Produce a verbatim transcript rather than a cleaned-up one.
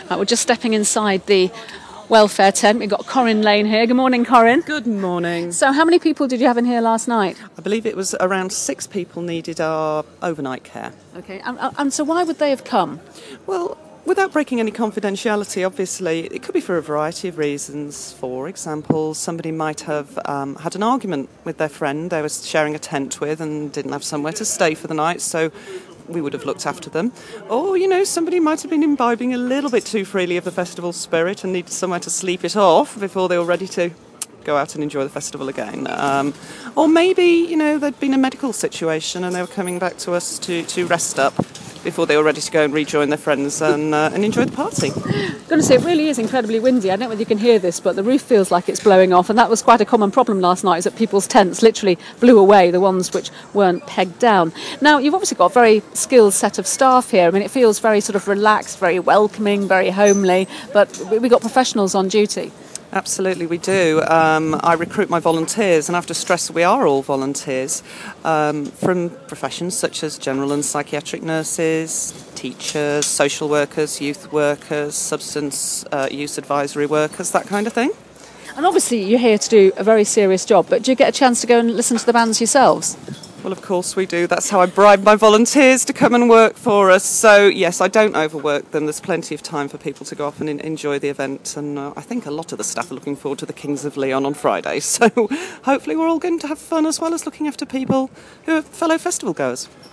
Right, we're just stepping inside the welfare tent. We've got Corinne Lane here. Good morning, Corinne. Good morning. So how many people did you have in here last night? I believe it was around six people needed our overnight care. Okay, and, and so why would they have come? Well, without breaking any confidentiality, obviously, it could be for a variety of reasons. For example, somebody might have um, had an argument with their friend they were sharing a tent with and didn't have somewhere to stay for the night, so we would have looked after them. Or, you know, somebody might have been imbibing a little bit too freely of the festival spirit and needed somewhere to sleep it off before they were ready to go out and enjoy the festival again. Um, or maybe, you know, there'd been a medical situation and they were coming back to us to, to rest up before they were ready to go and rejoin their friends and, uh, and enjoy the party. I'm going to say, it really is incredibly windy. I don't know whether you can hear this, but the roof feels like it's blowing off, and that was quite a common problem last night, is that people's tents literally blew away, the ones which weren't pegged down. Now, you've obviously got a very skilled set of staff here. I mean, it feels very sort of relaxed, very welcoming, very homely, but we've got professionals on duty. Absolutely, we do. Um, I recruit my volunteers, and I have to stress that we are all volunteers um, from professions such as general and psychiatric nurses, teachers, social workers, youth workers, substance uh, use advisory workers, that kind of thing. And obviously you're here to do a very serious job, but do you get a chance to go and listen to the bands yourselves? Well, of course we do. That's how I bribe my volunteers to come and work for us. So, yes, I don't overwork them. There's plenty of time for people to go off and in- enjoy the event. And uh, I think a lot of the staff are looking forward to the Kings of Leon on Friday. So hopefully we're all going to have fun as well as looking after people who are fellow festival goers.